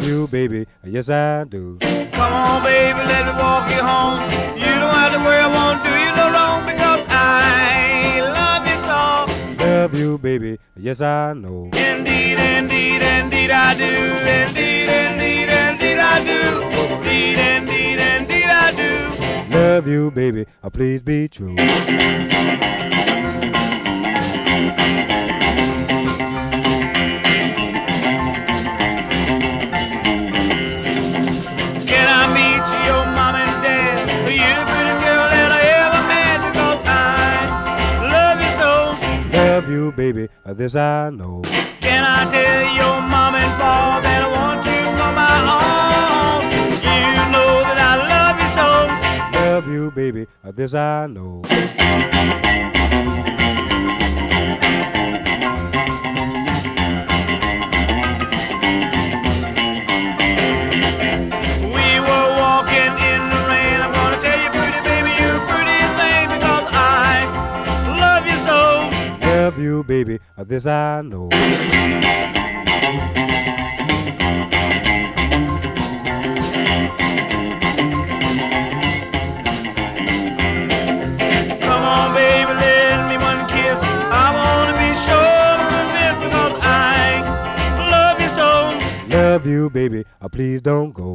love you, baby. Yes, I do. Come on, baby, let me walk you home. You don't have to worry, I won't do you no wrong because I love you so. Love you, baby. Yes, I know. Indeed, indeed, indeed I do. Indeed, indeed, indeed I do. Indeed, indeed, indeed I do. Love you, baby. Please be true. Love you, baby, this I know. Can I tell your mom and pa that I want you for my own? You know that I love you so. Love you, baby, this I know. We were walking in the rain. I'm gonna tell you, pretty baby, you pretty thing because I love you so. Love you, baby, this I know. Come on, baby, let me one kiss. I wanna be sure to convince because I love you so. Love you, baby, please don't go.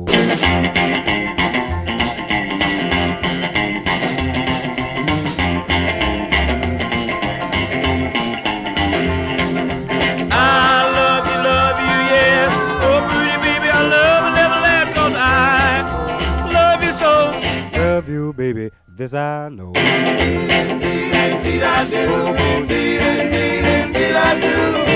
Love you, baby, this I know. Indeed, indeed, I do. Indeed, indeed, indeed I do.